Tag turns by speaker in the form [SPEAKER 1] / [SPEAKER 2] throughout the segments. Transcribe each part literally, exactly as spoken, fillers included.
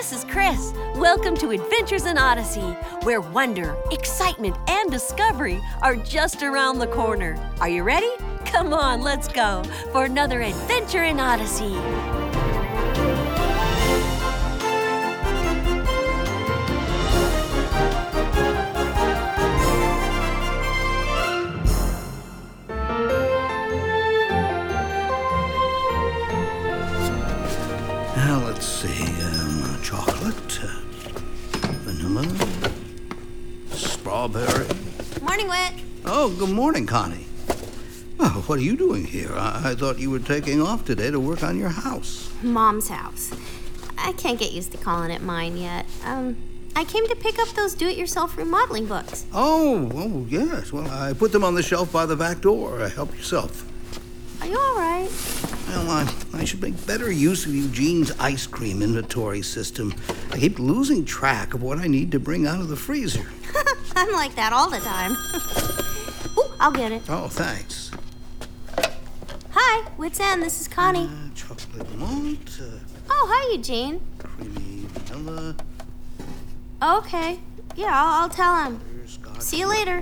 [SPEAKER 1] this is Chris. Welcome to Adventures in Odyssey, where wonder, excitement, and discovery are just around the corner. Are you ready? Come on, let's go for another adventure in Odyssey.
[SPEAKER 2] Now, let's see. Um, chocolate, uh, vanilla, strawberry.
[SPEAKER 3] Morning, Whit.
[SPEAKER 2] Oh, good morning, Connie. Oh, what are you doing here? I-, I thought you were taking off today to work on your house.
[SPEAKER 3] Mom's house. I can't get used to calling it mine yet. Um, I came to pick up those do-it-yourself remodeling books.
[SPEAKER 2] Oh, oh, yes. Well, I put them on the shelf by the back door. Uh, help yourself.
[SPEAKER 3] Are you all right?
[SPEAKER 2] Well, I, I should make better use of Eugene's ice cream inventory system. I keep losing track of what I need to bring out of the freezer.
[SPEAKER 3] I'm like that all the time. Ooh, I'll get it.
[SPEAKER 2] Oh, thanks.
[SPEAKER 3] Hi, Whit's End. This is Connie.
[SPEAKER 2] Uh, chocolate malt, uh,
[SPEAKER 3] Oh, hi, Eugene.
[SPEAKER 2] creamy vanilla.
[SPEAKER 3] Okay. Yeah, I'll, I'll tell him.
[SPEAKER 2] Scotch.
[SPEAKER 3] See you later.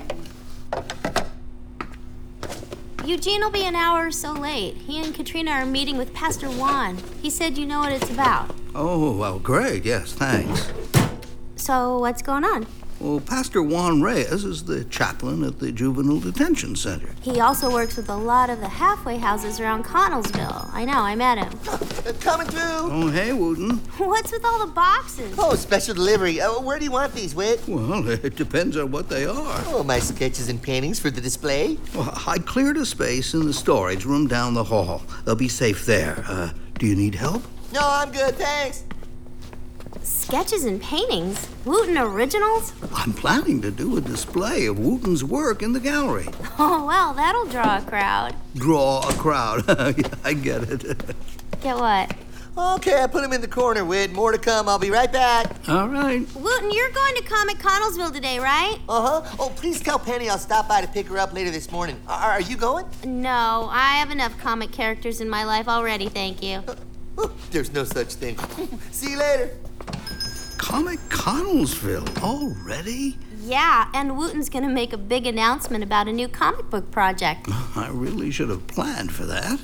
[SPEAKER 3] Eugene will be an hour or so late. He and Katrina are meeting with Pastor Juan. He said you know what it's about.
[SPEAKER 2] Oh, well, great. Yes, thanks.
[SPEAKER 3] So, what's going on?
[SPEAKER 2] Well, Pastor Juan Reyes is the chaplain at the Juvenile Detention Center.
[SPEAKER 3] He also works with a lot of the halfway houses around Connellsville. I know, I met him.
[SPEAKER 4] Uh, coming through.
[SPEAKER 2] Oh, hey, Wooten.
[SPEAKER 3] What's with all the boxes?
[SPEAKER 4] Oh, special delivery. Uh, where do you want these, Whit?
[SPEAKER 2] Well, it depends on what they are.
[SPEAKER 4] Oh, my sketches and paintings for the display.
[SPEAKER 2] Well, I cleared a space in the storage room down the hall. They'll be safe there. Uh, do you need help?
[SPEAKER 4] No, I'm good, thanks.
[SPEAKER 3] Sketches and paintings? Wooten originals?
[SPEAKER 2] I'm planning to do a display of Wooten's work in the gallery.
[SPEAKER 3] Oh, well, that'll draw a crowd.
[SPEAKER 2] Draw a crowd. Yeah, I get it.
[SPEAKER 3] Get what?
[SPEAKER 4] Okay, I put him in the corner, Whit. More to come. I'll be right back.
[SPEAKER 2] All right.
[SPEAKER 3] Wooten, you're going to Comic Connellsville today, right?
[SPEAKER 4] Uh-huh. Oh, please tell Penny I'll stop by to pick her up later this morning. Are, are you going?
[SPEAKER 3] No, I have enough comic characters in my life already, thank you.
[SPEAKER 4] Oh, there's no such thing. See you later.
[SPEAKER 2] Comic Connellsville already?
[SPEAKER 3] Yeah, and Wooten's gonna make a big announcement about a new comic book project.
[SPEAKER 2] I really should have planned for that.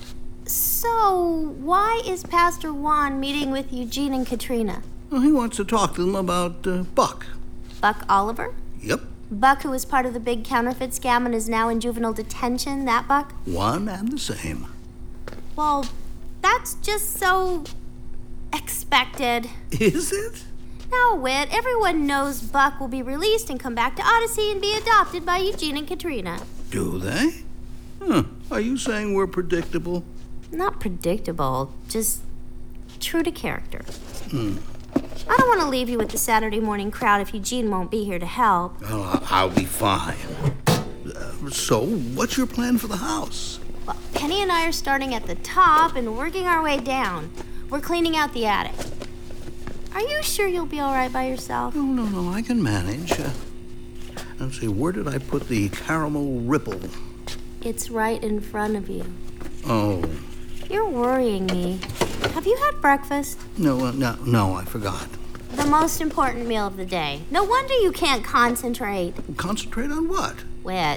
[SPEAKER 3] So, why is Pastor Juan meeting with Eugene and Katrina?
[SPEAKER 2] Well, he wants to talk to them about uh, Buck.
[SPEAKER 3] Buck Oliver?
[SPEAKER 2] Yep,
[SPEAKER 3] Buck, who was part of the big counterfeit scam and is now in juvenile detention, that Buck?
[SPEAKER 2] one and the same.
[SPEAKER 3] Well, that's just so expected.
[SPEAKER 2] Is it?
[SPEAKER 3] Now, Whit, everyone knows Buck will be released and come back to Odyssey and be adopted by Eugene and Katrina.
[SPEAKER 2] Do they? Huh. Are you saying we're predictable?
[SPEAKER 3] Not predictable, just true to character.
[SPEAKER 2] Hmm.
[SPEAKER 3] I don't want to leave you with the Saturday morning crowd if Eugene won't be here to help.
[SPEAKER 2] Oh, I'll be fine. Uh, so, what's your plan for the house?
[SPEAKER 3] Well, Penny and I are starting at the top and working our way down. We're cleaning out the attic. Are you sure you'll be all right by yourself?
[SPEAKER 2] No, no, no, I can manage. Uh, let's see, where did I put the caramel ripple?
[SPEAKER 3] It's right in front of you.
[SPEAKER 2] Oh,
[SPEAKER 3] You're worrying me. Have you had breakfast?
[SPEAKER 2] no, uh, no, no, I forgot.
[SPEAKER 3] The most important meal of the day. No wonder you can't concentrate.
[SPEAKER 2] Concentrate on what?
[SPEAKER 3] Whit.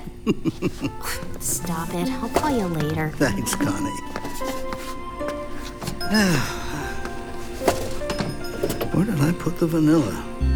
[SPEAKER 3] Stop it. I'll call you later.
[SPEAKER 2] Thanks, Connie. Where did I put the vanilla?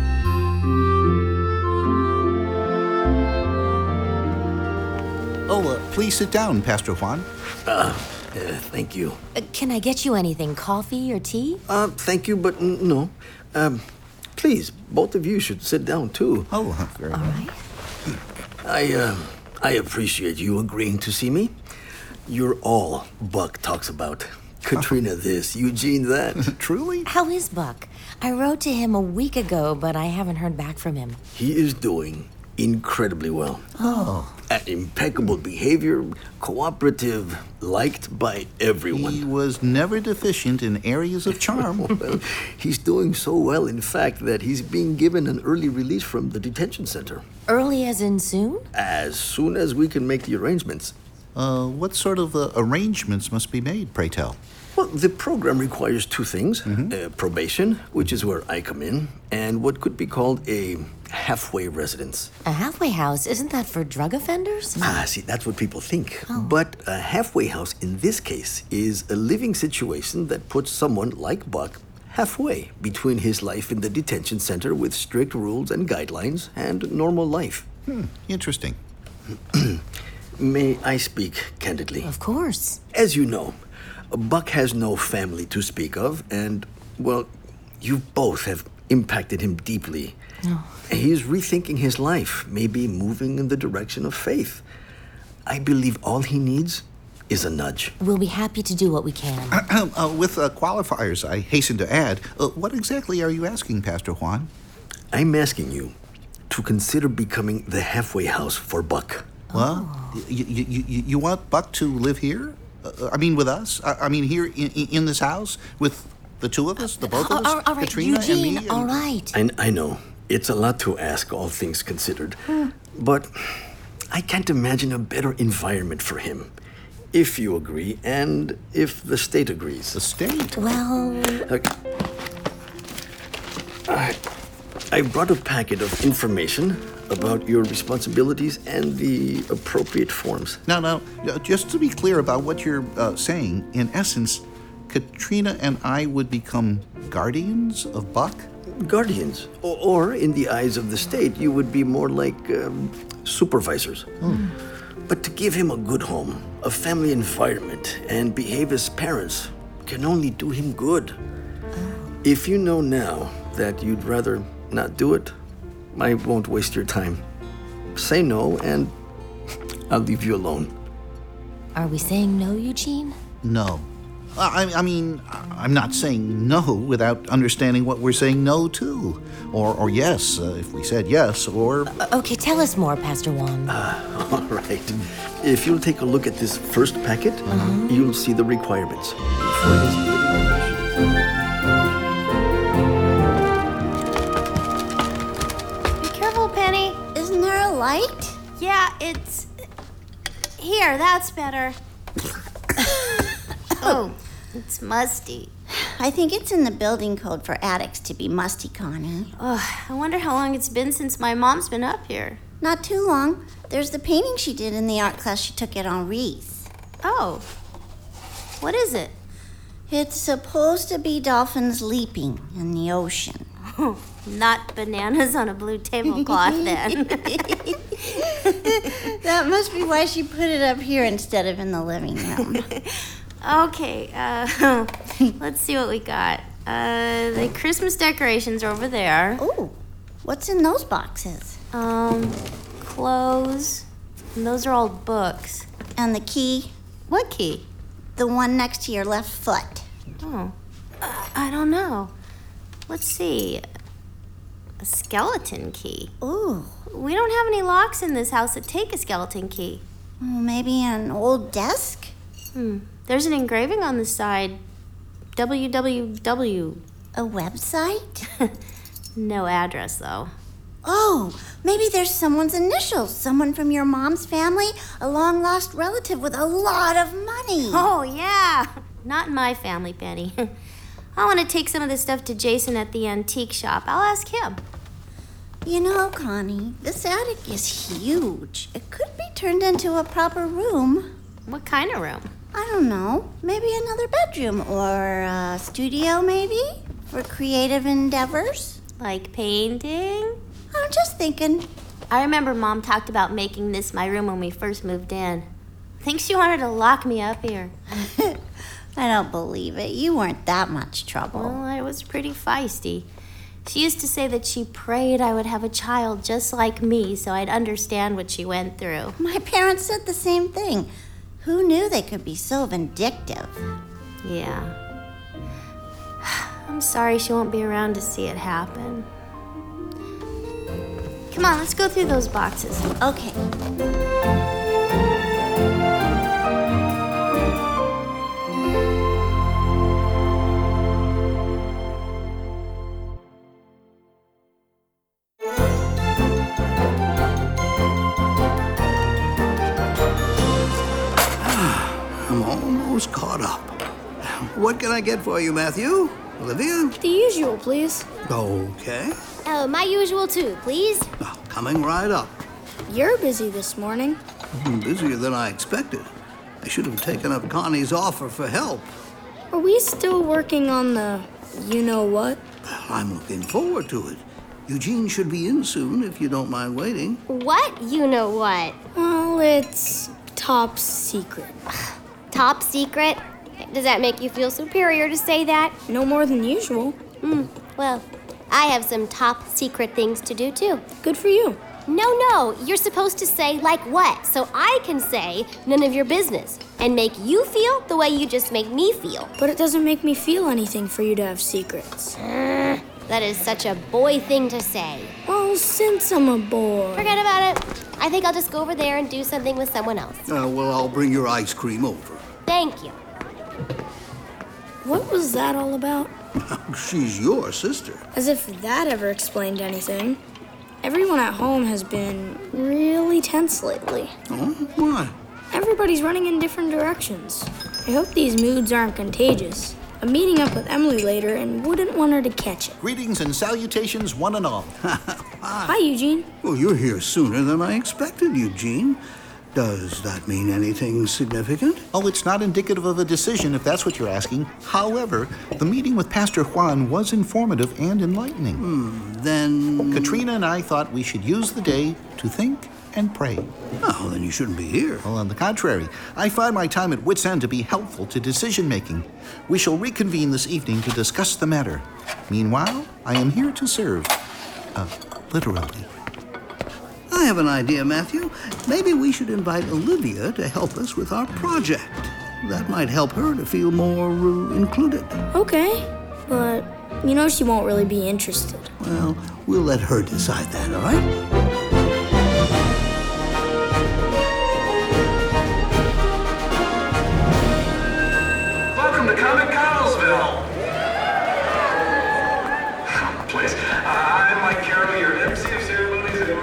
[SPEAKER 5] Oh, uh, please sit down, Pastor Juan.
[SPEAKER 6] Uh, uh, thank you.
[SPEAKER 1] Uh, can I get you anything? Coffee or tea?
[SPEAKER 6] Uh, thank you, but n- no. Um, please, both of you should sit down, too.
[SPEAKER 5] Oh, uh, very
[SPEAKER 1] All
[SPEAKER 5] well.
[SPEAKER 1] right.
[SPEAKER 6] I, uh, I appreciate you agreeing to see me. You're all Buck talks about. Katrina this, Eugene that.
[SPEAKER 5] Truly?
[SPEAKER 1] How is Buck? I wrote to him a week ago, but I haven't heard back from him.
[SPEAKER 6] He is doing incredibly well.
[SPEAKER 5] Oh.
[SPEAKER 6] At impeccable behavior, cooperative, liked by everyone.
[SPEAKER 5] He was never deficient in areas of charm.
[SPEAKER 6] Well, he's doing so well, in fact, that he's being given an early release from the detention center.
[SPEAKER 1] Early as in soon?
[SPEAKER 6] As soon as we can make the arrangements.
[SPEAKER 5] Uh, what sort of uh, arrangements must be made, pray tell?
[SPEAKER 6] Well, the program requires two things. Uh, probation, which is where I come in, and what could be called a halfway residence.
[SPEAKER 7] A halfway house, isn't that for drug offenders?
[SPEAKER 6] Ah, see, that's what people think. But a halfway house in this case is a living situation that puts someone like Buck halfway between his life in the detention center with strict rules and guidelines and normal life.
[SPEAKER 5] Hmm, interesting.
[SPEAKER 6] May I speak candidly?
[SPEAKER 7] Of course.
[SPEAKER 6] As you know, Buck has no family to speak of, and, well, you both have impacted him deeply.
[SPEAKER 7] Oh.
[SPEAKER 6] He's rethinking his life, maybe moving in the direction of faith. I believe all he needs is a nudge.
[SPEAKER 7] We'll be happy to do what we can.
[SPEAKER 5] uh, with uh, qualifiers, I hasten to add, uh, what exactly are you asking, Pastor Juan?
[SPEAKER 6] I'm asking you to consider becoming the halfway house for Buck.
[SPEAKER 5] Well, you, you, you, you want Buck to live here? Uh, I mean, with us? I, I mean, here in, in this house with the two of us, the both of us,
[SPEAKER 7] all, all right,
[SPEAKER 5] Katrina
[SPEAKER 7] Eugene,
[SPEAKER 5] and me.
[SPEAKER 7] all right.
[SPEAKER 6] I, I know. It's a lot to ask, all things considered. But I can't imagine a better environment for him. If you agree, and if the state agrees.
[SPEAKER 5] The state?
[SPEAKER 7] Well,
[SPEAKER 6] Look, I, I brought a packet of information about your responsibilities and the appropriate forms.
[SPEAKER 5] Now, now, uh, just to be clear about what you're uh, saying, in essence, Katrina and I would become guardians of Buck?
[SPEAKER 6] Guardians, or, or in the eyes of the state, you would be more like um, supervisors. But to give him a good home, a family environment, and behave as parents can only do him good. If you know now that you'd rather not do it, I won't waste your time. Say no, and I'll leave you alone.
[SPEAKER 7] are we saying no, Eugene?
[SPEAKER 5] No. I, I mean, I'm not saying no without understanding what we're saying no to. Or, or yes, uh, if we said yes, or...
[SPEAKER 7] Uh, okay, tell us more, Pastor Juan.
[SPEAKER 6] All right. If you'll take a look at this first packet, you'll see the requirements. For his
[SPEAKER 3] Be careful, Penny.
[SPEAKER 8] Isn't there a light?
[SPEAKER 3] Yeah, it's... Here, that's better. Oh, it's musty.
[SPEAKER 8] I think it's in the building code for attics to be musty, Connie.
[SPEAKER 3] Ugh, I wonder how long it's been since my mom's been up here.
[SPEAKER 8] Not too long. There's the painting she did in the art class she took at Henri's.
[SPEAKER 3] Oh. What is it?
[SPEAKER 8] It's supposed to be dolphins leaping in the ocean.
[SPEAKER 3] Not bananas on a blue tablecloth, then.
[SPEAKER 8] That must be why she put it up here instead of in the living room.
[SPEAKER 3] Okay, uh, let's see what we got. Uh, the Christmas decorations are over there.
[SPEAKER 8] Ooh, what's in those boxes?
[SPEAKER 3] Um, clothes. And those are all books.
[SPEAKER 8] And the key?
[SPEAKER 3] What key?
[SPEAKER 8] The one next to your left foot.
[SPEAKER 3] Oh, uh, I don't know. Let's see. A skeleton key.
[SPEAKER 8] Ooh,
[SPEAKER 3] We don't have any locks in this house that take a skeleton key.
[SPEAKER 8] maybe an old desk?
[SPEAKER 3] Hmm. There's an engraving on the side. W W W.
[SPEAKER 8] A website?
[SPEAKER 3] No address, though.
[SPEAKER 8] Oh, maybe there's someone's initials. Someone from your mom's family, a long-lost relative with a lot of money.
[SPEAKER 3] Oh, yeah. Not in my family, Penny. I want to take some of this stuff to Jason at the antique shop. I'll ask him.
[SPEAKER 8] You know, Connie, this attic is huge. It could be turned into a proper room.
[SPEAKER 3] What kind of room?
[SPEAKER 8] I don't know. Maybe another bedroom or a studio, maybe? For creative endeavors?
[SPEAKER 3] Like painting?
[SPEAKER 8] I'm just thinking.
[SPEAKER 3] I remember Mom talked about making this my room when we first moved in. I think she wanted to lock me up here.
[SPEAKER 8] I don't believe it. You weren't that much trouble.
[SPEAKER 3] Well, I was pretty feisty. She used to say that she prayed I would have a child just like me so I'd understand what she went through.
[SPEAKER 8] My parents said the same thing. Who knew they could be so vindictive?
[SPEAKER 3] Yeah. I'm sorry she won't be around to see it happen. Come on, let's go through those boxes.
[SPEAKER 8] Okay.
[SPEAKER 2] I'm almost caught up. What can I get for you, Matthew? Olivia?
[SPEAKER 9] The usual, please.
[SPEAKER 2] Okay.
[SPEAKER 3] Oh, my usual too, please.
[SPEAKER 2] Oh, coming right up.
[SPEAKER 9] You're busy this morning.
[SPEAKER 2] I'm busier than I expected. I should have taken up Connie's offer for help.
[SPEAKER 9] Are we still working on the you-know-what?
[SPEAKER 2] I'm looking forward to it. Eugene should be in soon, if you don't mind waiting.
[SPEAKER 3] What? You know what?
[SPEAKER 9] Well, it's top secret.
[SPEAKER 3] Top secret? Does that make you feel superior to say that?
[SPEAKER 9] No more than usual.
[SPEAKER 3] Hmm, well, I have some top secret things to do too.
[SPEAKER 9] Good for you.
[SPEAKER 3] No, no, you're supposed to say like what, so I can say none of your business and make you feel the way you just make me feel.
[SPEAKER 9] But it doesn't make me feel anything for you to have secrets.
[SPEAKER 3] Uh, that is such a boy thing to say.
[SPEAKER 9] Well, since I'm a boy.
[SPEAKER 3] Forget about it. I think I'll just go over there and do something with someone else.
[SPEAKER 2] Uh, well, I'll bring your ice cream over.
[SPEAKER 3] Thank you.
[SPEAKER 9] What was that all about?
[SPEAKER 2] She's your sister.
[SPEAKER 9] As if that ever explained anything. Everyone at home has been really tense lately.
[SPEAKER 2] Oh, why?
[SPEAKER 9] Everybody's running in different directions. I hope these moods aren't contagious. I'm meeting up with Emily later and wouldn't want her to catch it.
[SPEAKER 5] Greetings and salutations, one and all.
[SPEAKER 9] Hi, Eugene.
[SPEAKER 2] Well, you're here sooner than I expected, Eugene. Does that mean anything significant?
[SPEAKER 5] Oh, it's not indicative of a decision, if that's what you're asking. However, the meeting with Pastor Juan was informative and enlightening.
[SPEAKER 2] Hmm, then...
[SPEAKER 5] Katrina and I thought we should use the day to think and pray.
[SPEAKER 2] Oh, then you shouldn't be here.
[SPEAKER 5] Well, on the contrary, I find my time at wit's end to be helpful to decision-making. We shall reconvene this evening to discuss the matter. Meanwhile, I am here to serve. Uh, literally.
[SPEAKER 2] I have an idea, Matthew. Maybe we should invite Olivia to help us with our project. That might help her to feel more uh, included.
[SPEAKER 9] Okay, but you know she won't really be interested.
[SPEAKER 2] Well, we'll let her decide that, all right?
[SPEAKER 10] Welcome to Comic Connellsville. Please, I'm Mike Carroll, your M C of ceremonies and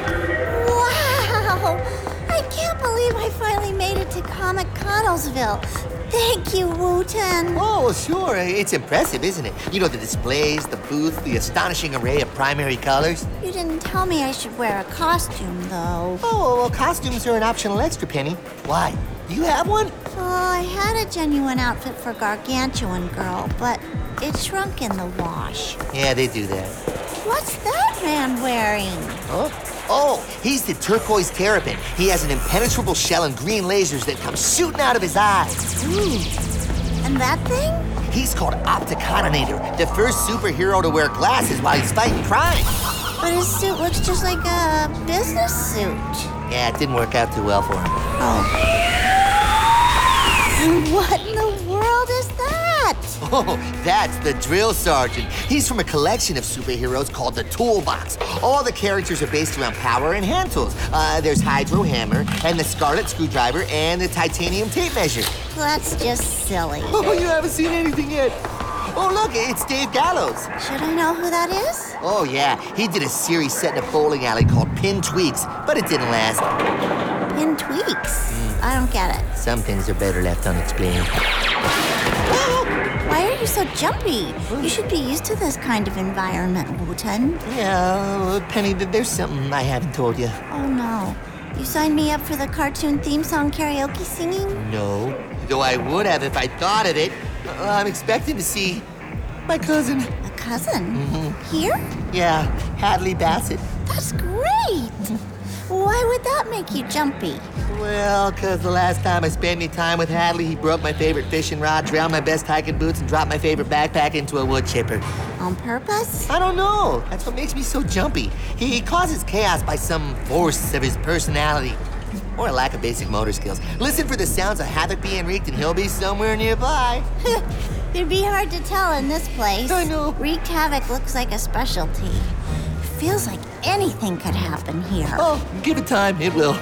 [SPEAKER 8] Wow! I can't believe I finally made it to Comic Connellsville. Thank you, Wooten.
[SPEAKER 4] Oh, well, sure. It's impressive, isn't it? You know, the displays, the booth, the astonishing array of primary colors.
[SPEAKER 8] You didn't tell me I should wear a costume, though.
[SPEAKER 4] Oh, well, costumes are an optional extra, Penny. Why? Do you have one?
[SPEAKER 8] Oh, I had a genuine outfit for Gargantuan Girl, but it shrunk in the wash.
[SPEAKER 4] Yeah, they do that.
[SPEAKER 8] What's that man wearing?
[SPEAKER 4] Huh? Oh, he's the turquoise terrapin. He has an impenetrable shell and green lasers that come shooting out of his eyes.
[SPEAKER 8] Ooh. And that thing?
[SPEAKER 4] He's called Opticonator, the first superhero to wear glasses while he's fighting crime.
[SPEAKER 8] But his suit looks just like a business suit.
[SPEAKER 4] Yeah, it didn't work out too well for him.
[SPEAKER 8] Oh. What in the world is that?
[SPEAKER 4] Oh, that's the drill sergeant. He's from a collection of superheroes called the Toolbox. All the characters are based around power and hand tools. Uh, there's Hydro Hammer, and the Scarlet Screwdriver, and the Titanium Tape Measure.
[SPEAKER 8] That's just silly.
[SPEAKER 4] Oh, you haven't seen anything yet. Oh, look, it's Dave Gallows.
[SPEAKER 8] Should I know who that is?
[SPEAKER 4] Oh, yeah. He did a series set in a bowling alley called Pin Tweaks, but it didn't last.
[SPEAKER 8] Pin Tweaks? Mm. I don't get it.
[SPEAKER 4] Some things are better left unexplained.
[SPEAKER 8] Why are you so jumpy? You should be used to this kind of environment, Wooten.
[SPEAKER 4] Yeah, Penny, there's something I haven't told you.
[SPEAKER 8] Oh, no. You signed me up for the cartoon theme song karaoke singing?
[SPEAKER 4] No, though I would have if I thought of it. Uh, I'm expecting to see my cousin.
[SPEAKER 8] A cousin?
[SPEAKER 4] Mm-hmm.
[SPEAKER 8] Here?
[SPEAKER 4] Yeah, Hadley Bassett.
[SPEAKER 8] That's great! Why would that make you jumpy?
[SPEAKER 4] Well, because the last time I spent any time with Hadley, he broke my favorite fishing rod, drowned my best hiking boots, and dropped my favorite backpack into a wood chipper.
[SPEAKER 8] On purpose?
[SPEAKER 4] I don't know. That's what makes me so jumpy. He causes chaos by some force of his personality. Or a lack of basic motor skills. Listen for the sounds of havoc being wreaked and he'll be somewhere nearby.
[SPEAKER 8] It'd be hard to tell in this place.
[SPEAKER 4] I know.
[SPEAKER 8] Wreaked havoc looks like a specialty. Feels like anything could happen here.
[SPEAKER 4] Oh, give it time. It will.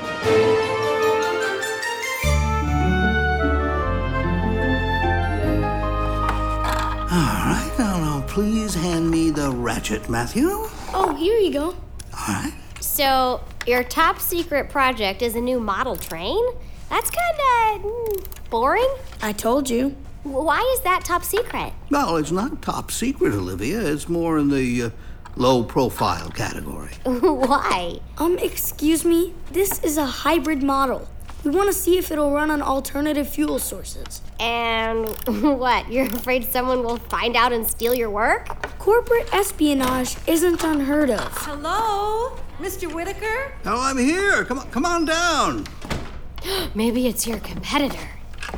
[SPEAKER 2] All right, now, now, please hand me the ratchet, Matthew.
[SPEAKER 9] Oh, here you go.
[SPEAKER 2] All right.
[SPEAKER 3] So, your top secret project is a new model train?
[SPEAKER 11] That's kind of boring.
[SPEAKER 9] I told you.
[SPEAKER 11] Why is that top secret?
[SPEAKER 2] Well, it's not top secret, Olivia. It's more in the uh, low-profile category.
[SPEAKER 11] Why?
[SPEAKER 9] Um, excuse me. This is a hybrid model. We want to see if it'll run on alternative fuel sources.
[SPEAKER 11] And what? You're afraid someone will find out and steal your work?
[SPEAKER 9] Corporate espionage isn't unheard of.
[SPEAKER 1] Hello, Mister Whitaker?
[SPEAKER 2] Oh, I'm here. Come on, come on down.
[SPEAKER 11] Maybe it's your competitor.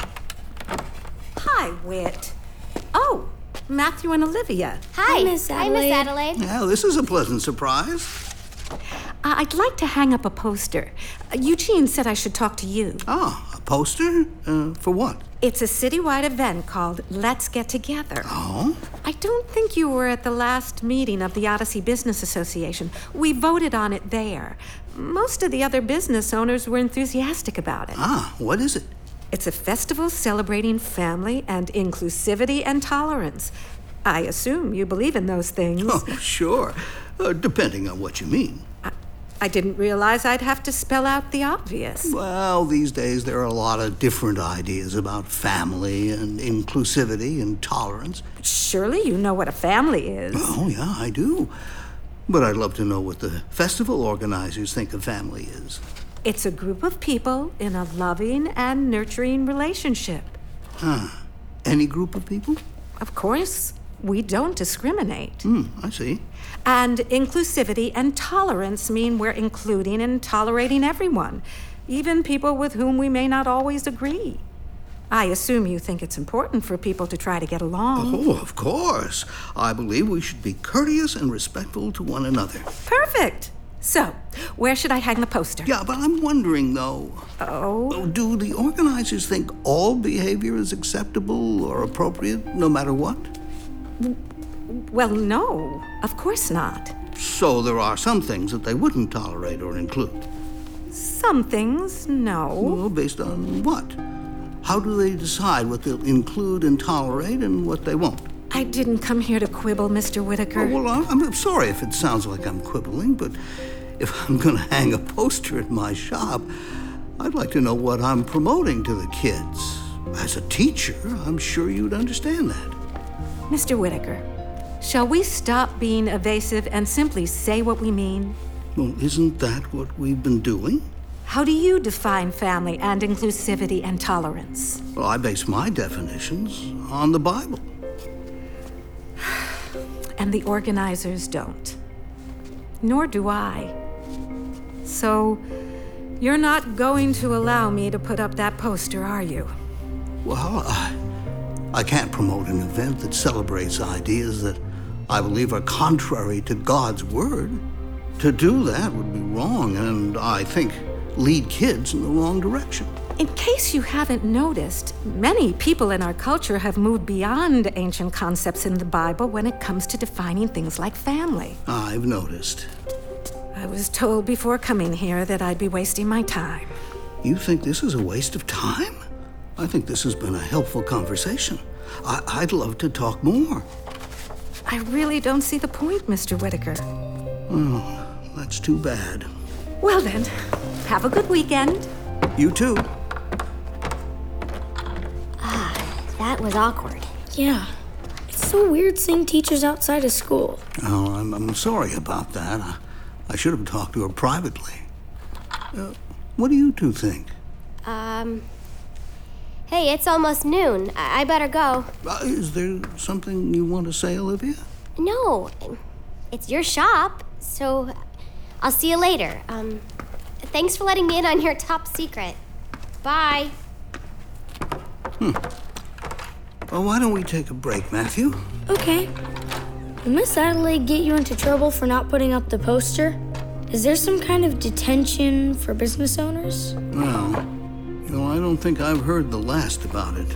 [SPEAKER 1] Hi, Whit. Oh, Matthew and Olivia.
[SPEAKER 11] Hi.
[SPEAKER 9] Hi, Miss
[SPEAKER 11] Hi, Miss Adelaide.
[SPEAKER 2] Yeah, this is a pleasant surprise.
[SPEAKER 1] Uh, I'd like to hang up a poster. Uh, Eugene said I should talk to you.
[SPEAKER 2] Ah, a poster? Uh, for what?
[SPEAKER 1] It's a citywide event called Let's Get Together.
[SPEAKER 2] Oh?
[SPEAKER 1] I don't think you were at the last meeting of the Odyssey Business Association. We voted on it there. Most of the other business owners were enthusiastic about it.
[SPEAKER 2] Ah, what is it?
[SPEAKER 1] It's a festival celebrating family and inclusivity and tolerance. I assume you believe in those things.
[SPEAKER 2] Oh, sure. Uh, depending on what you mean.
[SPEAKER 1] I, I didn't realize I'd have to spell out the obvious.
[SPEAKER 2] Well, these days there are a lot of different ideas about family and inclusivity and tolerance.
[SPEAKER 1] Surely you know what a family is.
[SPEAKER 2] Oh, yeah, I do. But I'd love to know what the festival organizers think a family is.
[SPEAKER 1] It's a group of people in a loving and nurturing relationship.
[SPEAKER 2] Huh. Any group of people?
[SPEAKER 1] Of course, we don't discriminate.
[SPEAKER 2] Hmm, I see.
[SPEAKER 1] And inclusivity and tolerance mean we're including and tolerating everyone, even people with whom we may not always agree. I assume you think it's important for people to try to get along.
[SPEAKER 2] Oh, of course. I believe we should be courteous and respectful to one another.
[SPEAKER 1] Perfect. So, where should I hang the poster?
[SPEAKER 2] Yeah, but I'm wondering, though.
[SPEAKER 1] Oh?
[SPEAKER 2] Do the organizers think all behavior is acceptable or appropriate, no matter what?
[SPEAKER 1] Well, no, of course not.
[SPEAKER 2] So there are some things that they wouldn't tolerate or include?
[SPEAKER 1] Some things, no.
[SPEAKER 2] Well, based on what? How do they decide what they'll include and tolerate and what they won't?
[SPEAKER 1] I didn't come here to quibble, Mister Whitaker.
[SPEAKER 2] Oh, well, I'm, I'm sorry if it sounds like I'm quibbling, but if I'm going to hang a poster at my shop, I'd like to know what I'm promoting to the kids. As a teacher, I'm sure you'd understand that.
[SPEAKER 1] Mister Whitaker, shall we stop being evasive and simply say what we mean?
[SPEAKER 2] Well, isn't that what we've been doing?
[SPEAKER 1] How do you define family and inclusivity and tolerance?
[SPEAKER 2] Well, I base my definitions on the Bible.
[SPEAKER 1] And the organizers don't. Nor do I. So, you're not going to allow me to put up that poster, are you?
[SPEAKER 2] Well, I, I can't promote an event that celebrates ideas that I believe are contrary to God's word. To do that would be wrong, and I think lead kids in the wrong direction.
[SPEAKER 1] In case you haven't noticed, many people in our culture have moved beyond ancient concepts in the Bible when it comes to defining things like family.
[SPEAKER 2] I've noticed.
[SPEAKER 1] I was told before coming here that I'd be wasting my time.
[SPEAKER 2] You think this is a waste of time? I think this has been a helpful conversation. I- I'd love to talk more.
[SPEAKER 1] I really don't see the point, Mister Whitaker.
[SPEAKER 2] Oh, that's too bad.
[SPEAKER 1] Well then, have a good weekend.
[SPEAKER 2] You too.
[SPEAKER 11] That was awkward.
[SPEAKER 9] Yeah. It's so weird seeing teachers outside of school.
[SPEAKER 2] Oh, I'm, I'm sorry about that. I, I should have talked to her privately. Uh, what do you two think?
[SPEAKER 11] Um. Hey, it's almost noon. I, I better go.
[SPEAKER 2] Uh, is there something you want to say, Olivia?
[SPEAKER 11] No. It's your shop, so I'll see you later. Um. Thanks for letting me in on your top secret. Bye.
[SPEAKER 2] Hmm. Well, why don't we take a break, Matthew?
[SPEAKER 9] Okay. Will Miss Adelaide get you into trouble for not putting up the poster? Is there some kind of detention for business owners?
[SPEAKER 2] Well, you know, I don't think I've heard the last about it.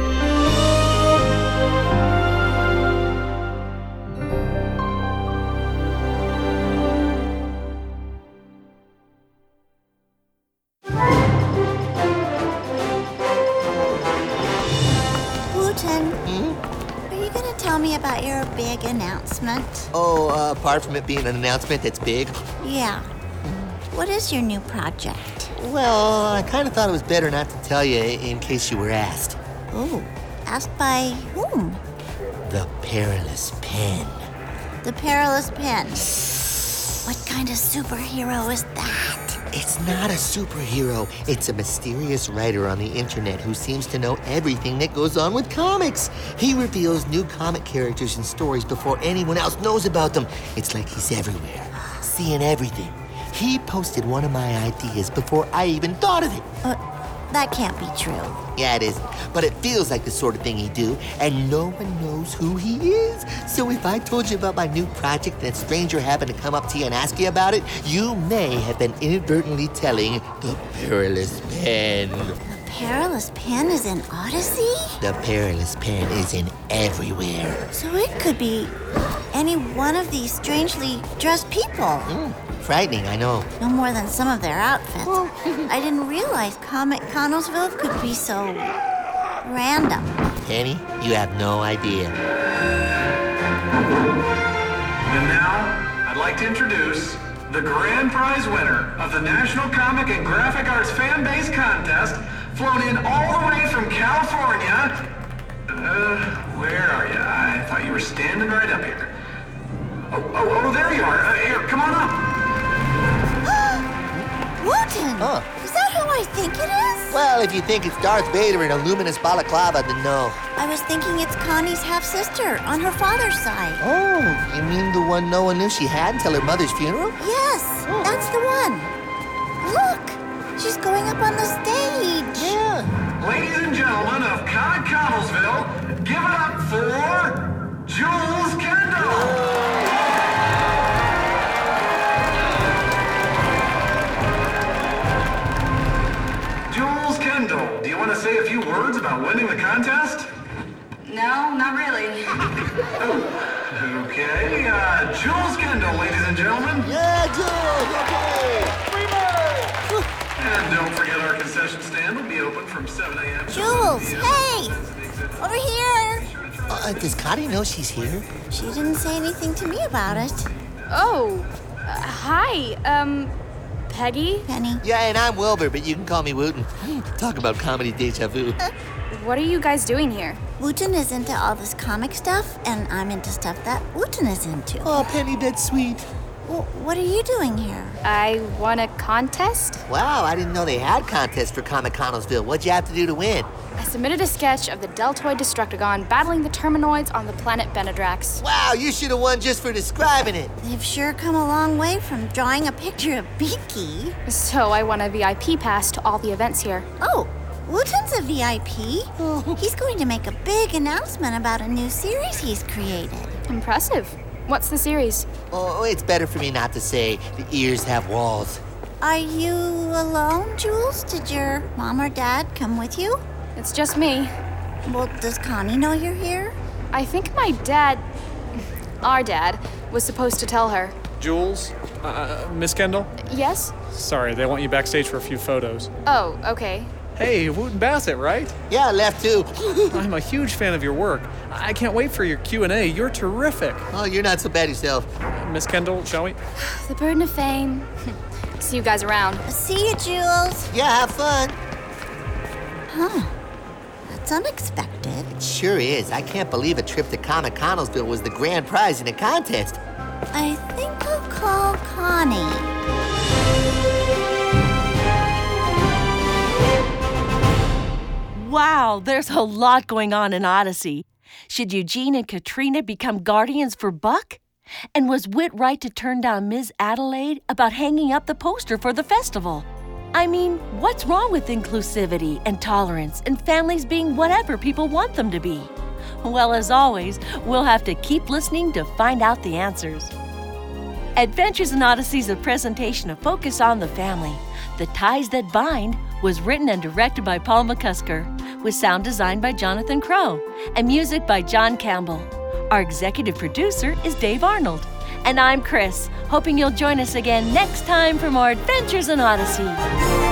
[SPEAKER 8] Tell me about your big announcement.
[SPEAKER 4] Oh, uh, apart from it being an announcement that's big?
[SPEAKER 8] Yeah. What is your new project?
[SPEAKER 4] Well, I kind of thought it was better not to tell you in case you were asked.
[SPEAKER 8] Oh, asked by whom?
[SPEAKER 4] The Perilous Pen.
[SPEAKER 8] The Perilous Pen. What kind of superhero is that?
[SPEAKER 4] It's not a superhero. It's a mysterious writer on the internet who seems to know everything that goes on with comics. He reveals new comic characters and stories before anyone else knows about them. It's like he's everywhere, seeing everything. He posted one of my ideas before I even thought of it.
[SPEAKER 8] Uh, that can't be true.
[SPEAKER 4] Yeah, it isn't. But it feels like the sort of thing he'd do, and no one knows who he is. So if I told you about my new project and a stranger happened to come up to you and ask you about it, you may have been inadvertently telling the Perilous Pen.
[SPEAKER 8] The Perilous Pen is in Odyssey?
[SPEAKER 4] The Perilous Pen is in everywhere.
[SPEAKER 8] So it could be any one of these strangely dressed people.
[SPEAKER 4] Mm, frightening, I know.
[SPEAKER 8] No more than some of their outfits. I didn't realize Comic Connellsville could be so random.
[SPEAKER 4] Penny, you have no idea.
[SPEAKER 10] And now, I'd like to introduce the grand prize winner of the National Comic and Graphic Arts Fan Base Contest, flown in all the way from California. Uh, where are you? I thought you were standing right up here. Oh, oh, oh, there you are. Uh, here, come on up.
[SPEAKER 8] Wooten!
[SPEAKER 4] Huh.
[SPEAKER 8] Is that who I think it is?
[SPEAKER 4] Well, if you think it's Darth Vader in a luminous balaclava, then no.
[SPEAKER 8] I was thinking it's Connie's half-sister on her father's side.
[SPEAKER 4] Oh, you mean the one no one knew she had until her mother's funeral?
[SPEAKER 8] Yes,
[SPEAKER 4] Oh.
[SPEAKER 8] that's the one. Look, she's going up on the stage.
[SPEAKER 4] Yeah.
[SPEAKER 10] Ladies and gentlemen of Comic Connellsville, give it up for Jules Kendall. Jules Kendall, do you want to say a few words about winning the contest?
[SPEAKER 12] No, not really.
[SPEAKER 10] Oh, okay. Uh, Jules Kendall, ladies and gentlemen.
[SPEAKER 4] Yeah, Jules, okay.
[SPEAKER 10] And don't forget our concession stand will be open from seven a.m. to
[SPEAKER 8] Jules,
[SPEAKER 10] one p.m.
[SPEAKER 8] hey! Over here!
[SPEAKER 4] Uh, does Connie know she's here?
[SPEAKER 8] She didn't say anything to me about it.
[SPEAKER 12] Oh, uh, hi. Um, Peggy?
[SPEAKER 8] Penny.
[SPEAKER 4] Yeah, and I'm Wilbur, but you can call me Wooten. Talk about comedy deja vu.
[SPEAKER 12] What are you guys doing here?
[SPEAKER 8] Wooten is into all this comic stuff, and I'm into stuff that Wooten is into.
[SPEAKER 4] Oh, Penny, that's sweet.
[SPEAKER 8] Well, what are you doing here?
[SPEAKER 12] I won a contest.
[SPEAKER 4] Wow, I didn't know they had contests for Comic Connellsville. What'd you have to do to win?
[SPEAKER 12] I submitted a sketch of the Deltoid Destructagon battling the Terminoids on the planet Benedrax.
[SPEAKER 4] Wow, you should have won just for describing it.
[SPEAKER 8] They've sure come a long way from drawing a picture of Beaky.
[SPEAKER 12] So I won a V I P pass to all the events here.
[SPEAKER 8] Oh, Wooten's a V I P. He's going to make a big announcement about a new series he's created.
[SPEAKER 12] Impressive. What's the series?
[SPEAKER 4] Oh, it's better for me not to say. The ears have walls.
[SPEAKER 8] Are you alone, Jules? Did your mom or dad come with you?
[SPEAKER 12] It's just me.
[SPEAKER 8] Well, does Connie know you're here?
[SPEAKER 12] I think my dad, our dad, was supposed to tell her.
[SPEAKER 13] Jules? Uh, Miss Kendall?
[SPEAKER 12] Yes?
[SPEAKER 13] Sorry, they want you backstage for a few photos.
[SPEAKER 12] Oh, okay.
[SPEAKER 13] Hey, Wooten Bassett, right?
[SPEAKER 4] Yeah, left too.
[SPEAKER 13] I'm a huge fan of your work. I can't wait for your Q and A. You're terrific.
[SPEAKER 4] Oh, you're not so bad yourself.
[SPEAKER 13] Miss Kendall, shall we?
[SPEAKER 12] The burden of fame. See you guys around.
[SPEAKER 8] See you, Jules.
[SPEAKER 4] Yeah, have fun.
[SPEAKER 8] Huh. That's unexpected.
[SPEAKER 4] It sure is. I can't believe a trip to Comic Connellsville was the grand prize in a contest.
[SPEAKER 8] I think I'll call Connie.
[SPEAKER 1] Wow, there's a lot going on in Odyssey. Should Eugene and Katrina become guardians for Buck? And was Whit right to turn down Miz Adelaide about hanging up the poster for the festival? I mean, what's wrong with inclusivity and tolerance and families being whatever people want them to be? Well, as always, we'll have to keep listening to find out the answers. Adventures in Odyssey is a presentation of Focus on the Family. The Ties That Bind was written and directed by Paul McCusker, with sound design by Jonathan Crow, and music by John Campbell. Our executive producer is Dave Arnold. And I'm Chris, hoping you'll join us again next time for more Adventures in Odyssey.